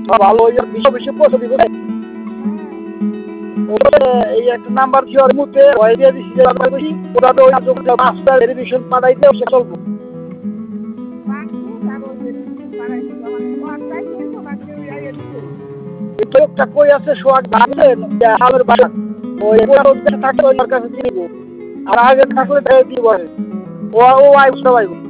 ভালো বিশ্ব বিশ্ব পৌঁছে দিব এই একটা নাম্বার কি ওর মুতে ওই দিয়ে দিছি যে আমরা বেশি ওটা তো ওই যোগটা মাস্টার ভেরিফিকেশন পাঠাইতে সে চলবে একটা কই আছে সোয়াগ ভাবলেন আমার বাসা ওই থাকে ওই কাছে চিনিব আর আগে থাকলে দিয়ে বলে ও আইব সবাই